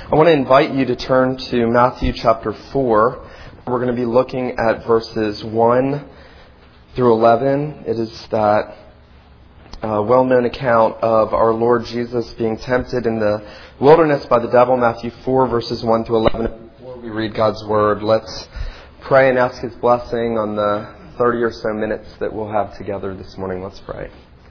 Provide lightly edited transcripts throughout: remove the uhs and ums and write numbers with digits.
I want to invite you to turn to Matthew chapter 4. We're going to be looking at verses 1 through 11. It is that well-known account of our Lord Jesus being tempted in the wilderness by the devil, Matthew 4, verses 1 through 11. Before we read God's Word, let's pray and ask His blessing on the 30 or so minutes that we'll have together this morning. Let's pray.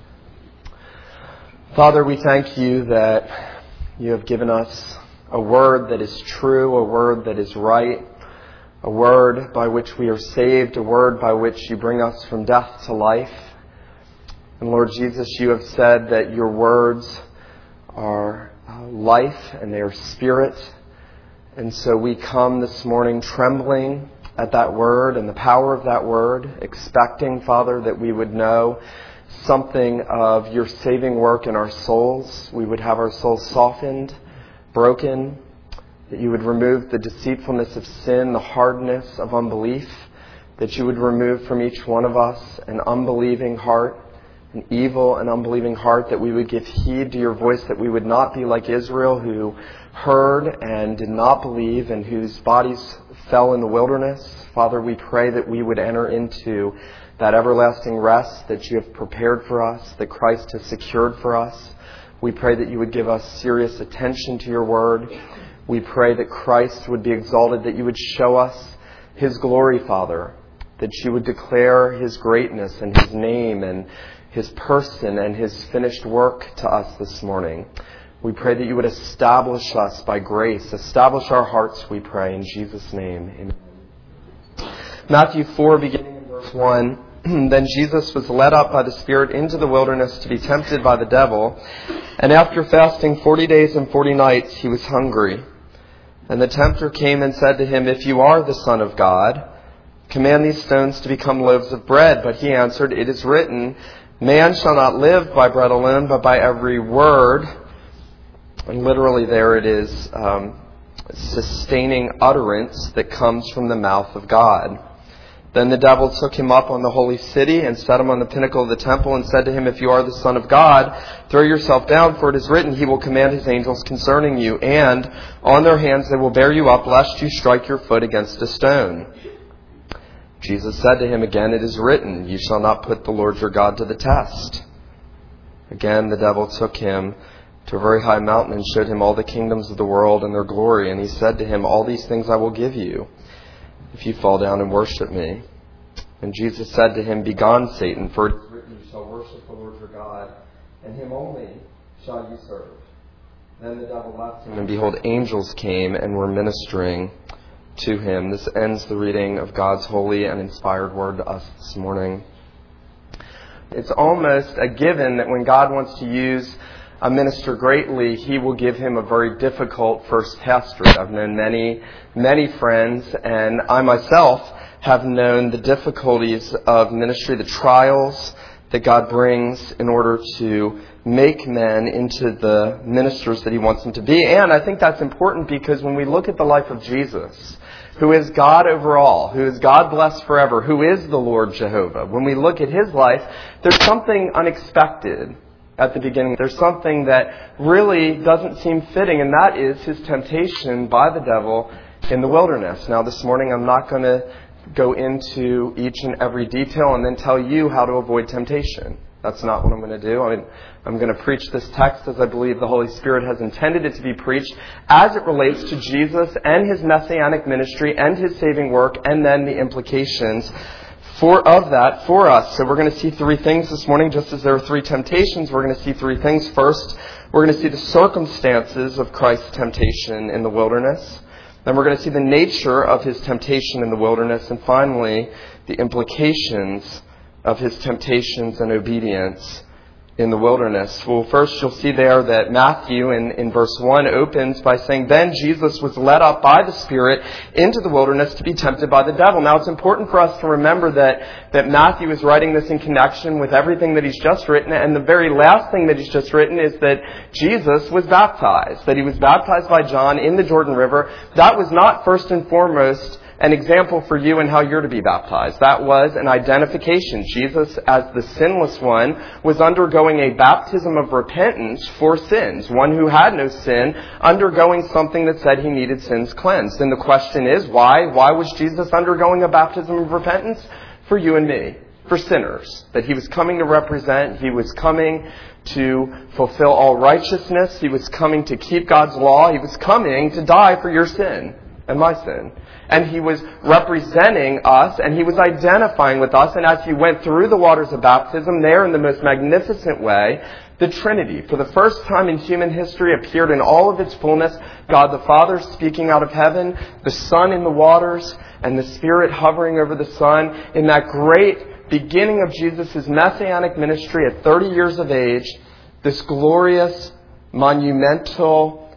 Father, we thank you that you have given us a word that is true, a word that is right, a word by which we are saved, a word by which you bring us from death to life. And Lord Jesus, you have said that your words are life and they are spirit. And so we come this morning trembling at that word and the power of that word, expecting, Father, that we would know something of your saving work in our souls. We would have our souls softened, broken, that you would remove the deceitfulness of sin, the hardness of unbelief, that you would remove from each one of us an unbelieving heart, an evil and unbelieving heart, that we would give heed to your voice, that we would not be like Israel who heard and did not believe and whose bodies fell in the wilderness. Father, we pray that we would enter into that everlasting rest that you have prepared for us, that Christ has secured for us. We pray that you would give us serious attention to your word. We pray that Christ would be exalted, that you would show us his glory, Father, that you would declare his greatness and his name and his person and his finished work to us this morning. We pray that you would establish us by grace, establish our hearts, we pray, in Jesus' name. Amen. Matthew 4, beginning in verse 1. Then Jesus was led up by the Spirit into the wilderness to be tempted by the devil. And after fasting 40 days and 40 nights, he was hungry. And the tempter came and said to him, "If you are the Son of God, command these stones to become loaves of bread." But he answered, "It is written, man shall not live by bread alone, but by every word." And literally there it is, sustaining utterance that comes from the mouth of God. Then the devil took him up on the holy city and set him on the pinnacle of the temple and said to him, "If you are the Son of God, throw yourself down, for it is written, he will command his angels concerning you, and on their hands they will bear you up, lest you strike your foot against a stone." Jesus said to him again, "It is written, you shall not put the Lord your God to the test." Again the devil took him to a very high mountain and showed him all the kingdoms of the world and their glory. And he said to him, "All these things I will give you, if you fall down and worship me." And Jesus said to him, "Begone, Satan, for it is written, you shall worship the Lord your God, and him only shall you serve." Then the devil left him, and behold, angels came and were ministering to him. This ends the reading of God's holy and inspired word to us this morning. It's almost a given that when God wants to use a minister greatly, he will give him a very difficult first pastorate. I've known many friends, and I myself have known the difficulties of ministry, the trials that God brings in order to make men into the ministers that he wants them to be. And I think that's important because when we look at the life of Jesus, who is God over all, who is God blessed forever, who is the Lord Jehovah, when we look at his life, there's something unexpected at the beginning. There's something that really doesn't seem fitting, and that is his temptation by the devil in the wilderness. Now, this morning I'm not going to go into each and every detail and then tell you how to avoid temptation. That's not what I'm going to do. I'm going to preach this text as I believe the Holy Spirit has intended it to be preached, as it relates to Jesus and his messianic ministry and his saving work, and then the implications of that for us. So we're going to see three things this morning. Just as there are three temptations, we're going to see three things. First, we're going to see the circumstances of Christ's temptation in the wilderness. Then we're going to see the nature of his temptation in the wilderness. And finally, the implications of his temptations and obedience in the wilderness. Well, first you'll see there that Matthew in verse 1 opens by saying, "Then Jesus was led up by the Spirit into the wilderness to be tempted by the devil." Now it's important for us to remember that Matthew is writing this in connection with everything that he's just written, and the very last thing that he's just written is that Jesus was baptized, that he was baptized by John in the Jordan River. That was not first and foremost an example for you in how you're to be baptized. That was an identification. Jesus, as the sinless one, was undergoing a baptism of repentance for sins. One who had no sin, undergoing something that said he needed sins cleansed. And the question is, why? Why was Jesus undergoing a baptism of repentance? For you and me. For sinners. That he was coming to represent. He was coming to fulfill all righteousness. He was coming to keep God's law. He was coming to die for your sin and my sin. And he was representing us, and he was identifying with us. And as he went through the waters of baptism, there in the most magnificent way, the Trinity, for the first time in human history, appeared in all of its fullness. God the Father speaking out of heaven, the Son in the waters, and the Spirit hovering over the Son in that great beginning of Jesus' messianic ministry at 30 years of age, this glorious, monumental,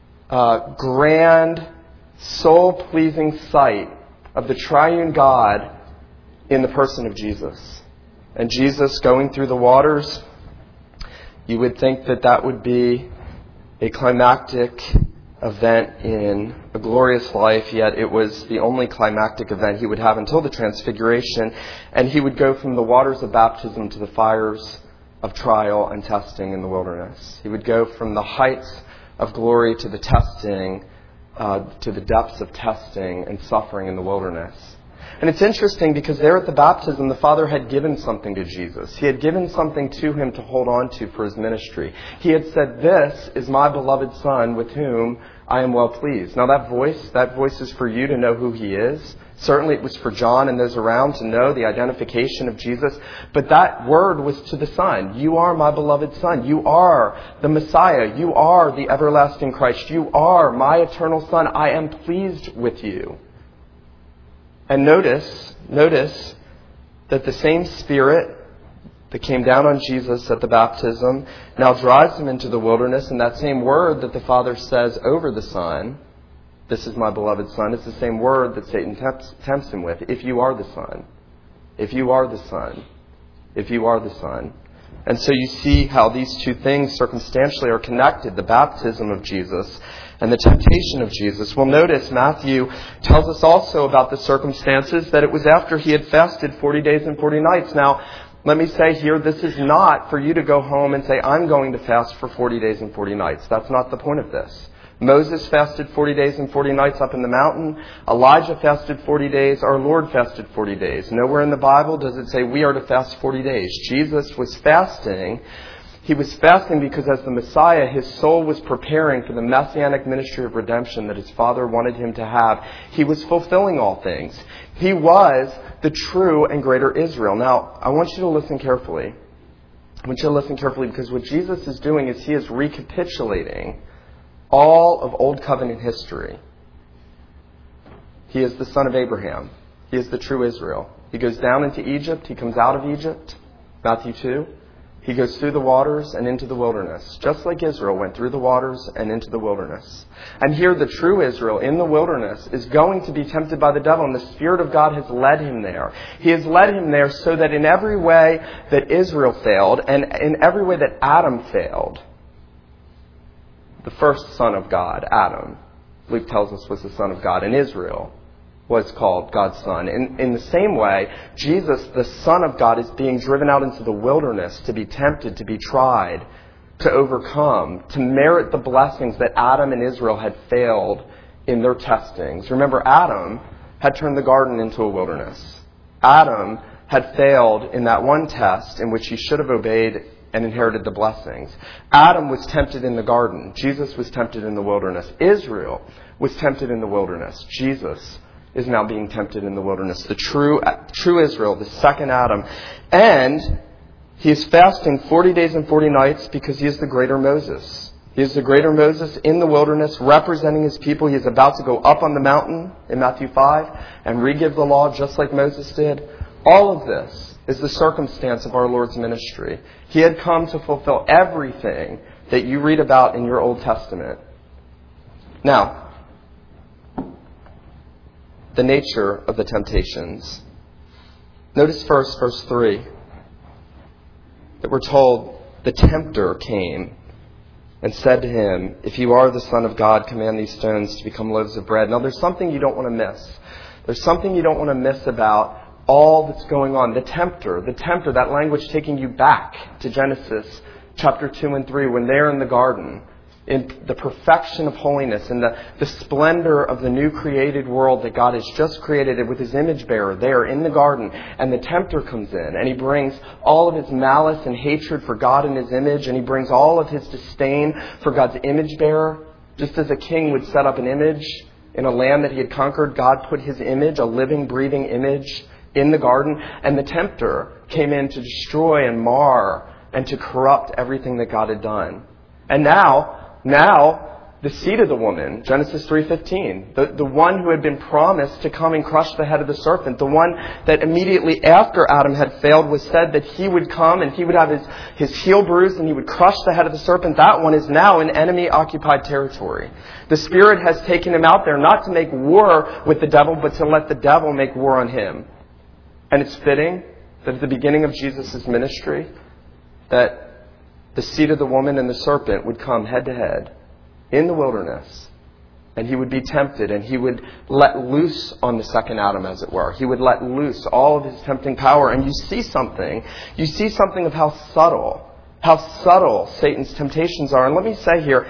grand, soul-pleasing sight of the triune God in the person of Jesus. And Jesus going through the waters, you would think that that would be a climactic event in a glorious life, yet it was the only climactic event he would have until the Transfiguration, and he would go from the waters of baptism to the fires of trial and testing in the wilderness. He would go from the heights of glory to the testing, to the depths of testing and suffering in the wilderness. And it's interesting because there at the baptism, the Father had given something to Jesus. He had given something to him to hold on to for his ministry. He had said, "This is my beloved Son with whom I am well pleased." Now that voice is for you to know who he is. Certainly it was for John and those around to know the identification of Jesus. But that word was to the Son. You are my beloved Son. You are the Messiah. You are the everlasting Christ. You are my eternal Son. I am pleased with you. And notice that the same Spirit that came down on Jesus at the baptism now drives him into the wilderness. And that same word that the Father says over the Son, "This is my beloved Son," is the same word that Satan tempts him with. If you are the Son. If you are the Son. If you are the Son. And so you see how these two things circumstantially are connected. The baptism of Jesus and the temptation of Jesus. Well, notice Matthew tells us also about the circumstances that it was after he had fasted 40 days and 40 nights. Now, let me say here, this is not for you to go home and say, "I'm going to fast for 40 days and 40 nights." That's not the point of this. Moses fasted 40 days and 40 nights up in the mountain. Elijah fasted 40 days. Our Lord fasted 40 days. Nowhere in the Bible does it say we are to fast 40 days. Jesus was fasting. He was fasting because as the Messiah, his soul was preparing for the messianic ministry of redemption that his Father wanted him to have. He was fulfilling all things. He was the true and greater Israel. Now, I want you to listen carefully. I want you to listen carefully because what Jesus is doing is he is recapitulating all of Old Covenant history. He is the son of Abraham. He is the true Israel. He goes down into Egypt. He comes out of Egypt. Matthew 2. He goes through the waters and into the wilderness, just like Israel went through the waters and into the wilderness. And here the true Israel in the wilderness is going to be tempted by the devil, and the Spirit of God has led him there. He has led him there so that in every way that Israel failed and in every way that Adam failed, the first son of God, Adam, Luke tells us was the son of God, and Israel was called God's son. In the same way, Jesus, the Son of God, is being driven out into the wilderness to be tempted, to be tried, to overcome, to merit the blessings that Adam and Israel had failed in their testings. Remember, Adam had turned the garden into a wilderness. Adam had failed in that one test in which he should have obeyed and inherited the blessings. Adam was tempted in the garden. Jesus was tempted in the wilderness. Israel was tempted in the wilderness. Jesus is now being tempted in the wilderness. The true Israel, the second Adam. And he is fasting 40 days and 40 nights because he is the greater Moses. He is the greater Moses in the wilderness representing his people. He is about to go up on the mountain in Matthew 5 and re-give the law just like Moses did. All of this is the circumstance of our Lord's ministry. He had come to fulfill everything that you read about in your Old Testament. Now, the nature of the temptations. Notice first, verse 3, that we're told the tempter came and said to him, "If you are the Son of God, command these stones to become loaves of bread." Now, there's something you don't want to miss. There's something you don't want to miss about all that's going on. The tempter, that language taking you back to Genesis chapter 2 and 3 when they're in the garden, in the perfection of holiness and the splendor of the new created world that God has just created with his image bearer there in the garden. And the tempter comes in and he brings all of his malice and hatred for God and his image, and he brings all of his disdain for God's image bearer. Just as a king would set up an image in a land that he had conquered, God put his image, a living, breathing image, in the garden. And the tempter came in to destroy and mar and to corrupt everything that God had done. And now, the seed of the woman, Genesis 3:15, the one who had been promised to come and crush the head of the serpent, the one that immediately after Adam had failed was said that he would come and he would have his heel bruised and he would crush the head of the serpent. That one is now in enemy-occupied territory. The Spirit has taken him out there not to make war with the devil, but to let the devil make war on him. And it's fitting that at the beginning of Jesus' ministry, that the seed of the woman and the serpent would come head to head in the wilderness, and he would be tempted, and he would let loose on the second Adam, as it were. He would let loose all of his tempting power. And you see something of how subtle Satan's temptations are. And let me say here,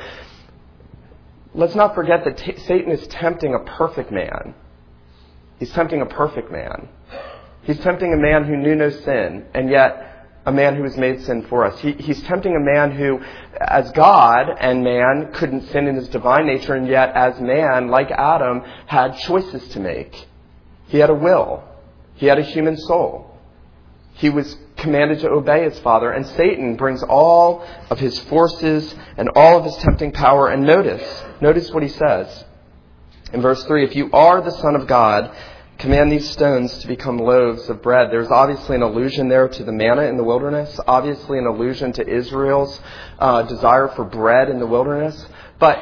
let's not forget that Satan is tempting a perfect man. He's tempting a perfect man. He's tempting a man who knew no sin, and yet a man who was made sin for us. He's tempting a man who, as God and man, couldn't sin in his divine nature, and yet as man, like Adam, had choices to make. He had a will. He had a human soul. He was commanded to obey his father, and Satan brings all of his forces and all of his tempting power. And notice what he says in verse 3, if you are the Son of God, command these stones to become loaves of bread. There's obviously an allusion there to the manna in the wilderness, obviously an allusion to Israel's desire for bread in the wilderness. But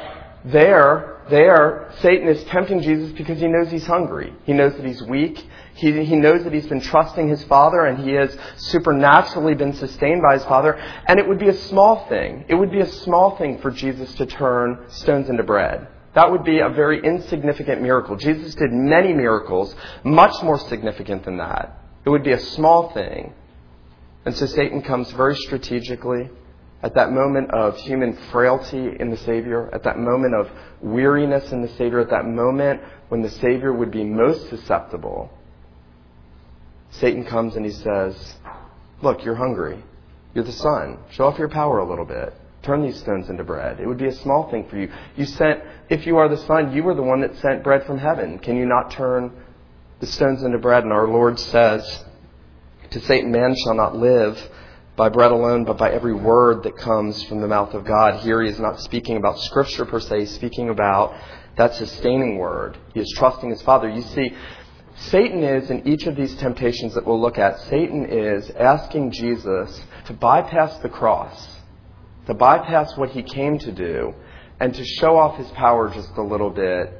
there, Satan is tempting Jesus because he knows he's hungry. He knows that he's weak. He knows that he's been trusting his Father, and he has supernaturally been sustained by his Father. And it would be a small thing. It would be a small thing for Jesus to turn stones into bread. That would be a very insignificant miracle. Jesus did many miracles, much more significant than that. It would be a small thing. And so Satan comes very strategically at that moment of human frailty in the Savior, at that moment of weariness in the Savior, at that moment when the Savior would be most susceptible. Satan comes and he says, look, you're hungry. You're the Son. Show off your power a little bit. Turn these stones into bread. It would be a small thing for you. If you are the Son, you were the one that sent bread from heaven. Can you not turn the stones into bread? And our Lord says to Satan, man shall not live by bread alone, but by every word that comes from the mouth of God. Here he is not speaking about Scripture per se. He's speaking about that sustaining word. He is trusting his Father. You see, Satan is, in each of these temptations that we'll look at, Satan is asking Jesus to bypass the cross, to bypass what he came to do, and to show off his power just a little bit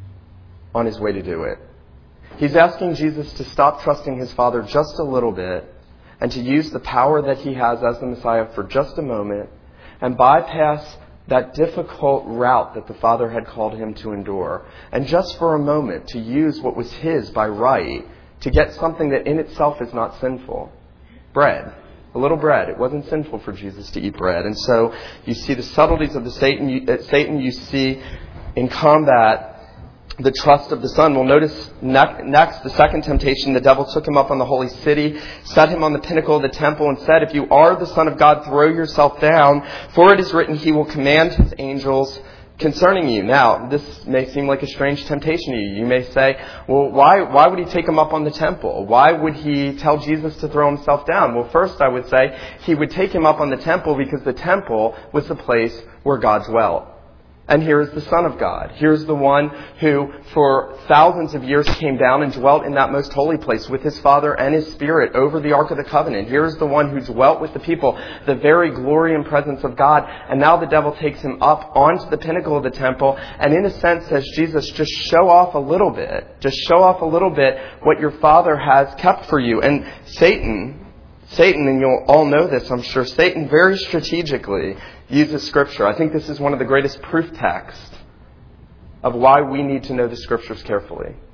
on his way to do it. He's asking Jesus to stop trusting his Father just a little bit and to use the power that he has as the Messiah for just a moment and bypass that difficult route that the Father had called him to endure. And just for a moment to use what was his by right to get something that in itself is not sinful. Bread. A little bread. It wasn't sinful for Jesus to eat bread. And so you see the subtleties of Satan. You see in combat the trust of the Son. Well, notice next, the second temptation, the devil took him up on the holy city, set him on the pinnacle of the temple, and said, if you are the Son of God, throw yourself down, for it is written, he will command his angels concerning you. Now, this may seem like a strange temptation to you. You may say, well, why would he take him up on the temple? Why would he tell Jesus to throw himself down? Well, first I would say he would take him up on the temple because the temple was the place where God dwelt. And here is the Son of God. Here's the one who for thousands of years came down and dwelt in that most holy place with his Father and his Spirit over the Ark of the Covenant. Here's the one who dwelt with the people, the very glory and presence of God. And now the devil takes him up onto the pinnacle of the temple and in a sense says, Jesus, just show off a little bit. Just show off a little bit what your Father has kept for you. And Satan, and you'll all know this, I'm sure, Satan very strategically uses Scripture. I think this is one of the greatest proof texts of why we need to know the Scriptures carefully.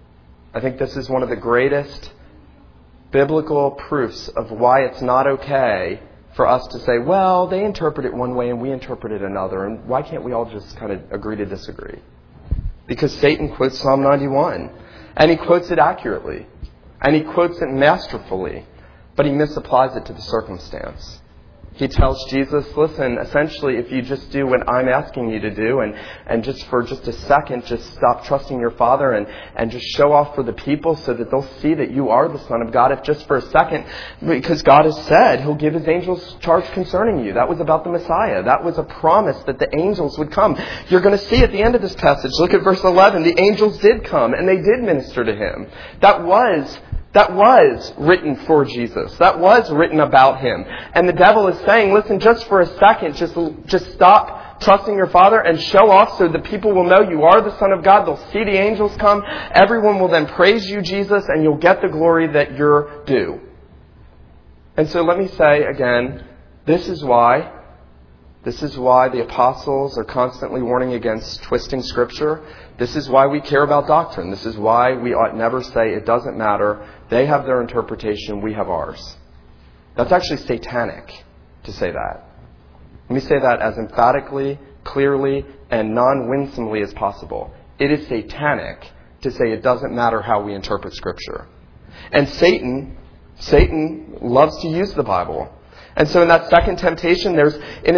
I think this is one of the greatest biblical proofs of why it's not okay for us to say, well, they interpret it one way and we interpret it another, and why can't we all just kind of agree to disagree? Because Satan quotes Psalm 91, and he quotes it accurately, and he quotes it masterfully, but he misapplies it to the circumstance. He tells Jesus, listen, essentially, if you just do what I'm asking you to do and just for just a second, just stop trusting your Father and just show off for the people so that they'll see that you are the Son of God, if just for a second, because God has said He'll give His angels charge concerning you. That was about the Messiah. That was a promise that the angels would come. You're going to see at the end of this passage, look at verse 11, the angels did come and they did minister to Him. That was written for Jesus. That was written about Him. And the devil is saying, listen, just for a second, just stop trusting your Father and show off so the people will know you are the Son of God. They'll see the angels come. Everyone will then praise you, Jesus, and you'll get the glory that you're due. And so let me say again, this is why the apostles are constantly warning against twisting Scripture. This is why we care about doctrine. This is why we ought never say it doesn't matter. They have their interpretation, we have ours. That's actually satanic to say that. Let me say that as emphatically, clearly, and non-winsomely as possible. It is satanic to say it doesn't matter how we interpret Scripture. And Satan loves to use the Bible. And so in that second temptation, there's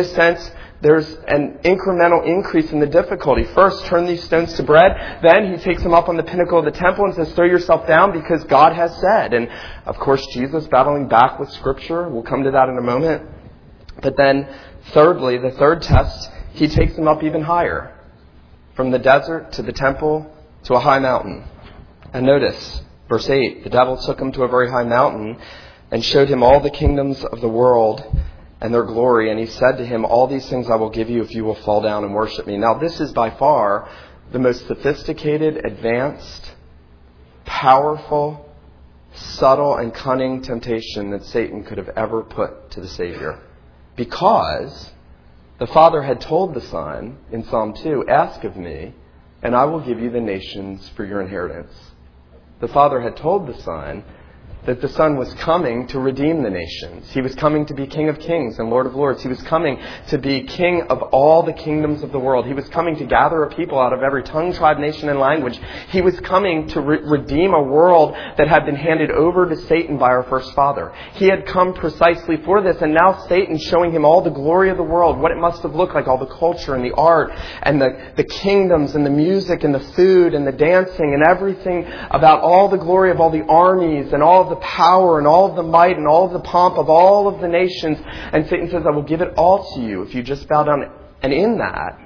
an incremental increase in the difficulty. First, turn these stones to bread. Then he takes them up on the pinnacle of the temple and says, throw yourself down because God has said. And of course, Jesus battling back with Scripture. We'll come to that in a moment. But then, thirdly, the third test, he takes them up even higher. From the desert to the temple to a high mountain. And notice, verse 8, the devil took him to a very high mountain and showed him all the kingdoms of the world and their glory. And he said to him, all these things I will give you if you will fall down and worship me. Now, this is by far the most sophisticated, advanced, powerful, subtle, and cunning temptation that Satan could have ever put to the Savior. Because the Father had told the Son in Psalm 2, ask of me, and I will give you the nations for your inheritance. The Father had told the Son that the Son was coming to redeem the nations. He was coming to be King of Kings and Lord of Lords. He was coming to be King of all the kingdoms of the world. He was coming to gather a people out of every tongue, tribe, nation, and language. He was coming to redeem a world that had been handed over to Satan by our first father. He had come precisely for this, and now Satan's showing him all the glory of the world, what it must have looked like, all the culture and the art and the kingdoms and the music and the food and the dancing and everything about all the glory of all the armies and all of the power and all of the might and all of the pomp of all of the nations. And Satan says, I will give it all to you if you just bow down. And in that,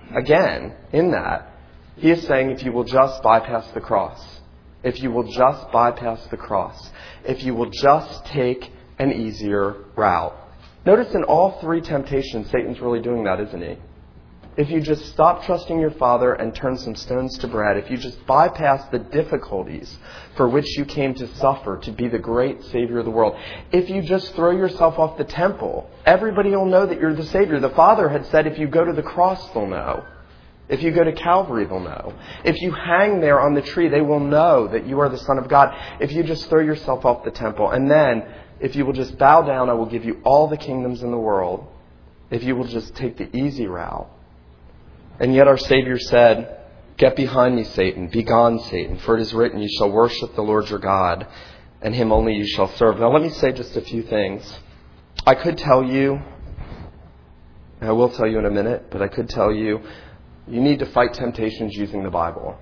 he is saying, if you will just bypass the cross, if you will just bypass the cross, if you will just take an easier route. Notice in all three temptations, Satan's really doing that, isn't he? If you just stop trusting your Father and turn some stones to bread, if you just bypass the difficulties for which you came to suffer to be the great Savior of the world, if you just throw yourself off the temple, everybody will know that you're the Savior. The Father had said if you go to the cross, they'll know. If you go to Calvary, they'll know. If you hang there on the tree, they will know that you are the Son of God. If you just throw yourself off the temple, and then if you will just bow down, I will give you all the kingdoms in the world. If you will just take the easy route. And yet our Savior said, get behind me, Satan. Be gone, Satan. For it is written, you shall worship the Lord your God, and Him only you shall serve. Now let me say just a few things. I could tell you, and I will tell you in a minute, but I could tell you, you need to fight temptations using the Bible.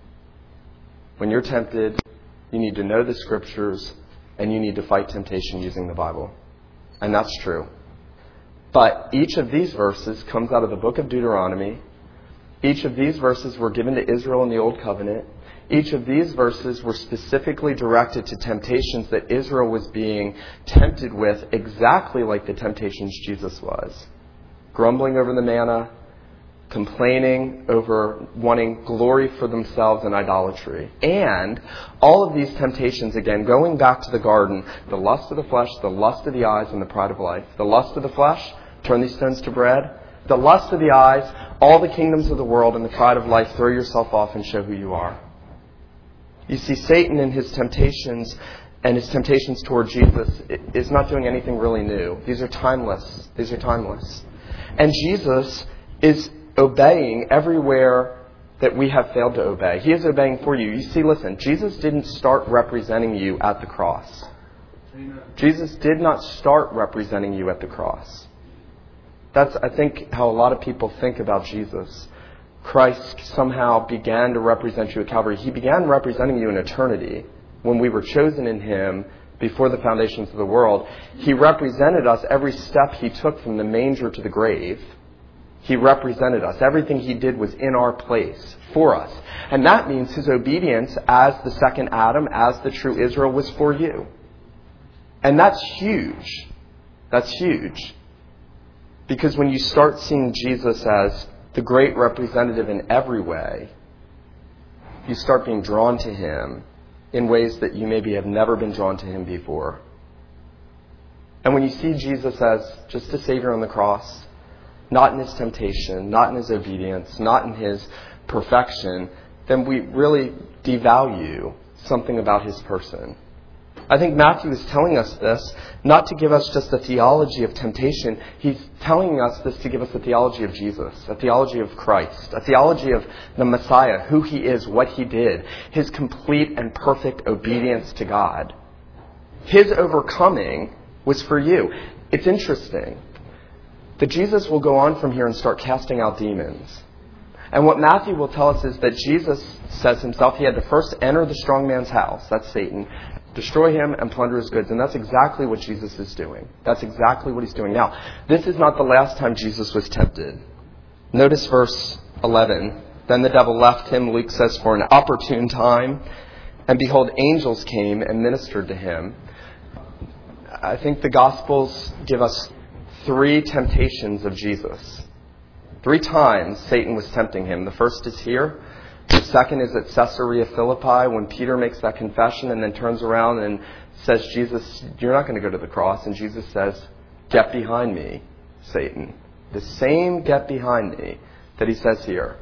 When you're tempted, you need to know the Scriptures, and you need to fight temptation using the Bible. And that's true. But each of these verses comes out of the book of Deuteronomy. Each of these verses were given to Israel in the Old Covenant. Each of these verses were specifically directed to temptations that Israel was being tempted with, exactly like the temptations Jesus was. Grumbling over the manna, complaining over wanting glory for themselves and idolatry. And all of these temptations, again, going back to the garden, the lust of the flesh, the lust of the eyes, and the pride of life. The lust of the flesh, turn these stones to bread. The lust of the eyes, all the kingdoms of the world, and the pride of life, throw yourself off and show who you are. You see, Satan and his temptations and his temptations toward Jesus is not doing anything really new. These are timeless. These are timeless. And Jesus is obeying everywhere that we have failed to obey. He is obeying for you. You see, listen, Jesus didn't start representing you at the cross. Amen. Jesus did not start representing you at the cross. That's, I think, how a lot of people think about Jesus. Christ somehow began to represent you at Calvary. He began representing you in eternity when we were chosen in Him before the foundations of the world. He represented us every step He took from the manger to the grave. He represented us. Everything He did was in our place for us. And that means His obedience as the second Adam, as the true Israel, was for you. And that's huge. That's huge. Because when you start seeing Jesus as the great representative in every way, you start being drawn to Him in ways that you maybe have never been drawn to Him before. And when you see Jesus as just a Savior on the cross, not in His temptation, not in His obedience, not in His perfection, then we really devalue something about His person. I think Matthew is telling us this not to give us just a theology of temptation. He's telling us this to give us a theology of Jesus, a theology of Christ, a theology of the Messiah, who He is, what He did, His complete and perfect obedience to God. His overcoming was for you. It's interesting that Jesus will go on from here and start casting out demons. And what Matthew will tell us is that Jesus says Himself He had to first enter the strong man's house, that's Satan, destroy him and plunder his goods. And that's exactly what Jesus is doing. That's exactly what He's doing. Now, this is not the last time Jesus was tempted. Notice verse 11. Then the devil left Him, Luke says, for an opportune time. And behold, angels came and ministered to Him. I think the Gospels give us 3 temptations of Jesus. 3 times Satan was tempting Him. The first is here. The second is at Caesarea Philippi when Peter makes that confession and then turns around and says, Jesus, you're not going to go to the cross. And Jesus says, get behind me, Satan. The same get behind me that He says here.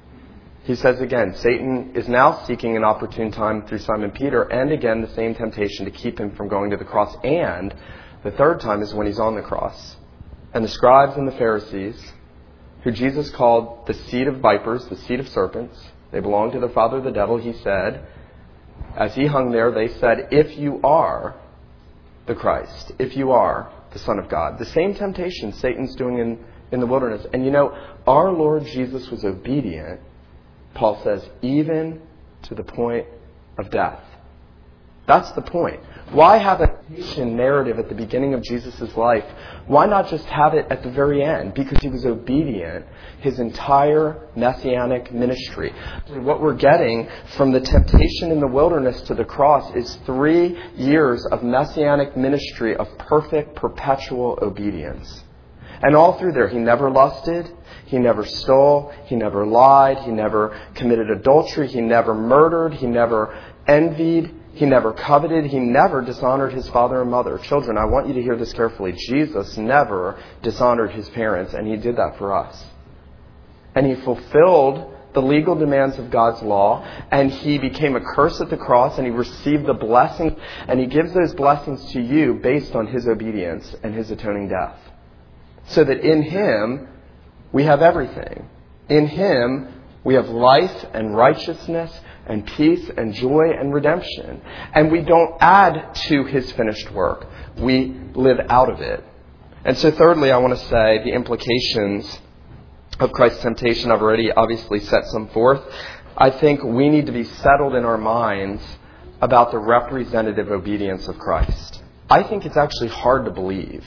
He says again, Satan is now seeking an opportune time through Simon Peter, and again the same temptation to keep him from going to the cross. And the third time is when He's on the cross. And the scribes and the Pharisees, who Jesus called the seed of vipers, the seed of serpents, they belong to the father, the devil, He said. As He hung there, they said, if you are the Christ, if you are the Son of God. The same temptation Satan's doing in the wilderness. And you know, our Lord Jesus was obedient, Paul says, even to the point of death. That's the point. Why have a temptation narrative at the beginning of Jesus' life? Why not just have it at the very end? Because He was obedient His entire messianic ministry. What we're getting from the temptation in the wilderness to the cross is 3 years of messianic ministry of perfect, perpetual obedience. And all through there, He never lusted, He never stole, He never lied, He never committed adultery, He never murdered, He never envied, He never coveted, He never dishonored His father and mother. Children, I want you to hear this carefully. Jesus never dishonored His parents, and He did that for us. And He fulfilled the legal demands of God's law, and He became a curse at the cross, and He received the blessing, and He gives those blessings to you based on His obedience and His atoning death. So that in Him, we have everything. In Him, we have life and righteousness and peace and joy and redemption. And we don't add to His finished work. We live out of it. And so thirdly, I want to say the implications of Christ's temptation. I've already obviously set some forth. I think we need to be settled in our minds about the representative obedience of Christ. I think it's actually hard to believe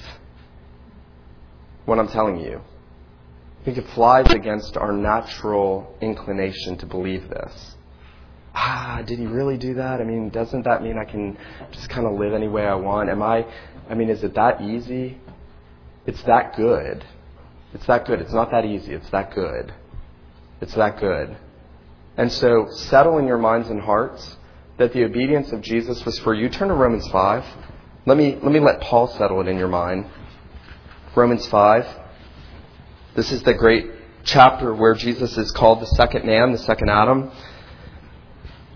what I'm telling you. I think it flies against our natural inclination to believe this. Did He really do that? I mean, doesn't that mean I can just kind of live any way I want? Is it that easy? It's that good. It's that good. It's not that easy. It's that good. It's that good. And so settle in your minds and hearts that the obedience of Jesus was for you. Turn to Romans 5. Let me let Paul settle it in your mind. Romans 5. This is the great chapter where Jesus is called the second man, the second Adam.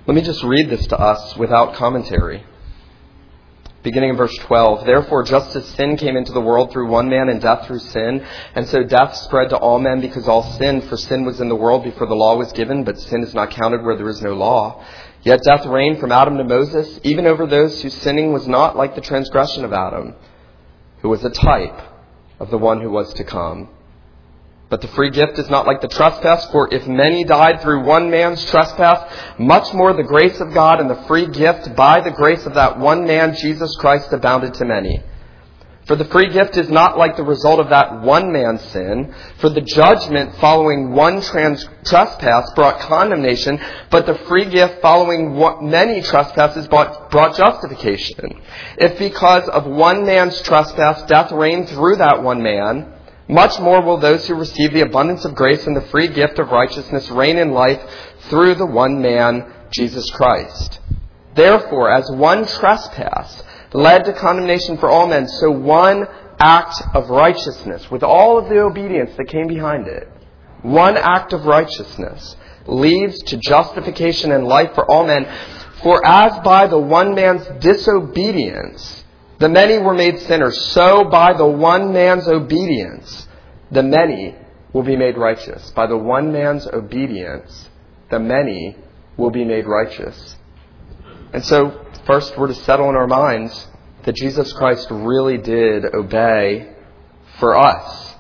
Let me just read this to us without commentary. Beginning in verse 12, therefore, just as sin came into the world through one man and death through sin, and so death spread to all men because all sinned, for sin was in the world before the law was given, but sin is not counted where there is no law. Yet death reigned from Adam to Moses, even over those whose sinning was not like the transgression of Adam, who was a type of the one who was to come. But the free gift is not like the trespass, for if many died through one man's trespass, much more the grace of God and the free gift by the grace of that one man, Jesus Christ, abounded to many. For the free gift is not like the result of that one man's sin, for the judgment following one trespass brought condemnation, but the free gift following many trespasses brought justification. If because of one man's trespass death reigned through that one man, much more will those who receive the abundance of grace and the free gift of righteousness reign in life through the one man, Jesus Christ. Therefore, as one trespass led to condemnation for all men, so one act of righteousness, with all of the obedience that came behind it, one act of righteousness leads to justification and life for all men. For as by the one man's disobedience the many were made sinners, so by the one man's obedience the many will be made righteous. By the one man's obedience the many will be made righteous. And so, first we're to settle in our minds that Jesus Christ really did obey for us.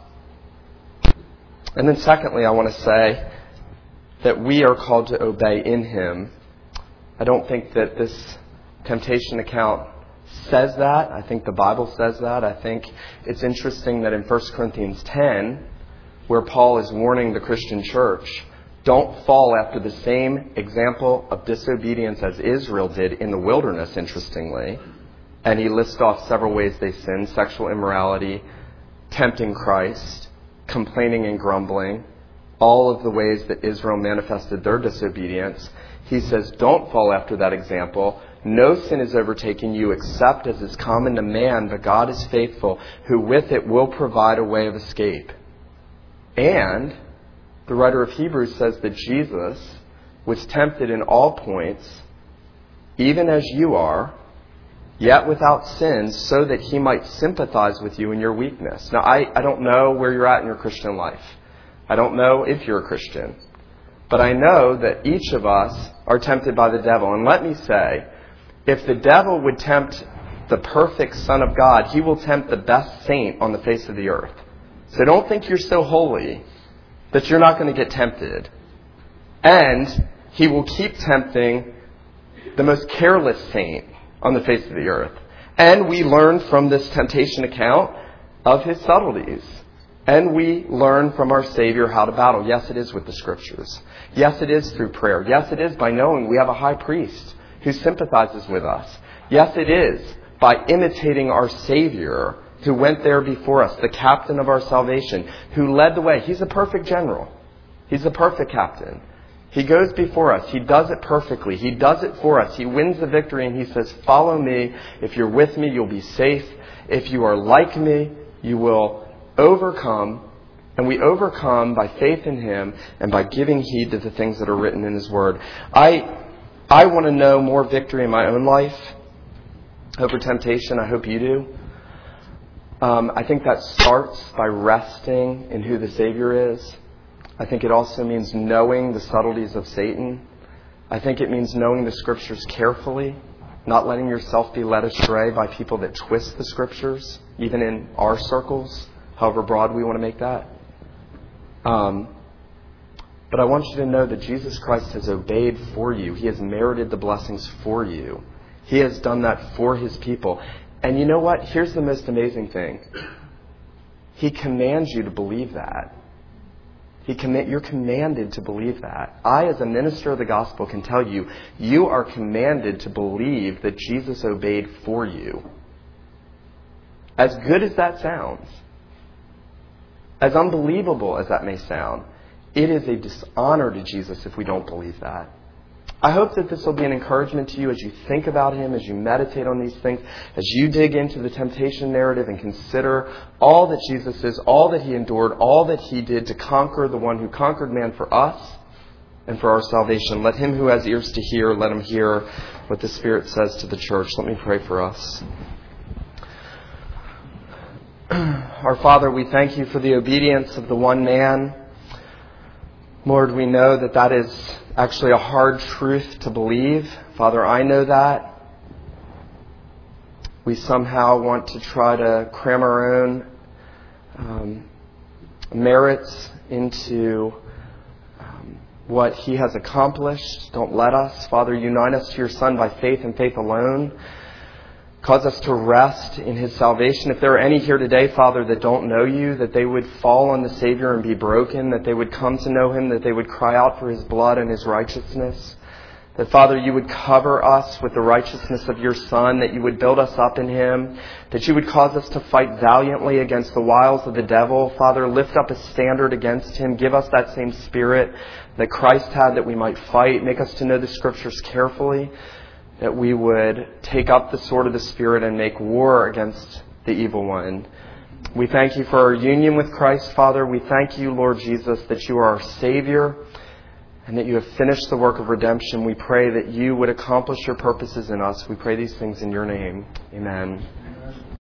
And then secondly, I want to say that we are called to obey in Him. I don't think that this temptation account says that. I think the Bible says that. I think it's interesting that in 1 Corinthians 10, where Paul is warning the Christian church, don't fall after the same example of disobedience as Israel did in the wilderness, interestingly. And he lists off several ways they sinned: sexual immorality, tempting Christ, complaining and grumbling, all of the ways that Israel manifested their disobedience. He says, don't fall after that example. No sin has overtaken you except as is common to man, but God is faithful, who with it will provide a way of escape. And the writer of Hebrews says that Jesus was tempted in all points, even as you are, yet without sin, so that He might sympathize with you in your weakness. Now, I don't know where you're at in your Christian life. I don't know if you're a Christian. But I know that each of us are tempted by the devil. And let me say, if the devil would tempt the perfect Son of God, he will tempt the best saint on the face of the earth. So don't think you're so holy that you're not going to get tempted. And he will keep tempting the most careless saint on the face of the earth. And we learn from this temptation account of his subtleties. And we learn from our Savior how to battle. Yes, it is with the Scriptures. Yes, it is through prayer. Yes, it is by knowing we have a high priest who sympathizes with us. Yes, it is by imitating our Savior who went there before us, the captain of our salvation, who led the way. He's a perfect general. He's a perfect captain. He goes before us. He does it perfectly. He does it for us. He wins the victory and He says, follow me. If you're with me, you'll be safe. If you are like me, you will overcome. And we overcome by faith in Him and by giving heed to the things that are written in His Word. I want to know more victory in my own life over temptation. I hope you do. I think that starts by resting in who the Savior is. I think it also means knowing the subtleties of Satan. I think it means knowing the Scriptures carefully, not letting yourself be led astray by people that twist the Scriptures, even in our circles, however broad we want to make that. But I want you to know that Jesus Christ has obeyed for you. He has merited the blessings for you. He has done that for His people. And you know what? Here's the most amazing thing. He commands you to believe that. You're commanded to believe that. I, as a minister of the gospel, can tell you, you are commanded to believe that Jesus obeyed for you. As good as that sounds, as unbelievable as that may sound, it is a dishonor to Jesus if we don't believe that. I hope that this will be an encouragement to you as you think about Him, as you meditate on these things, as you dig into the temptation narrative and consider all that Jesus is, all that He endured, all that He did to conquer the one who conquered man for us. and for our salvation. Let him who has ears to hear, let him hear what the Spirit says to the church. Let me pray for us. Our Father, we thank you for the obedience of the one man. Lord, we know that that is actually a hard truth to believe. Father, I know that. We somehow want to try to cram our own merits into what he has accomplished. Don't let us. Father, unite us to your Son by faith and faith alone. Cause us to rest in his salvation. If there are any here today, Father, that don't know you, that they would fall on the Savior and be broken, that they would come to know him, that they would cry out for his blood and his righteousness. That, Father, you would cover us with the righteousness of your Son, that you would build us up in him, that you would cause us to fight valiantly against the wiles of the devil. Father, lift up a standard against him. Give us that same spirit that Christ had, that we might fight. Make us to know the Scriptures carefully, that we would take up the sword of the Spirit and make war against the evil one. We thank you for our union with Christ, Father. We thank you, Lord Jesus, that you are our Savior and that you have finished the work of redemption. We pray that you would accomplish your purposes in us. We pray these things in your name. Amen.